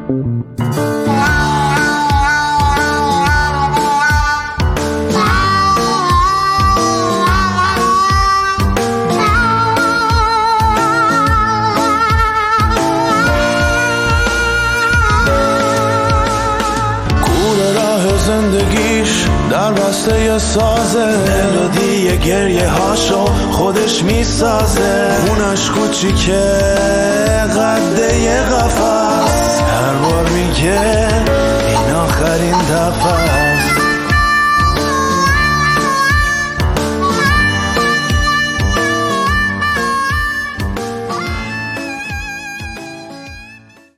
زندگیش در بسته ی سازه، ملودی گریه هاشو خودش میسازه، خونش کوچیکه قده ی قفس، هر بار میگه این آخرین دفعه.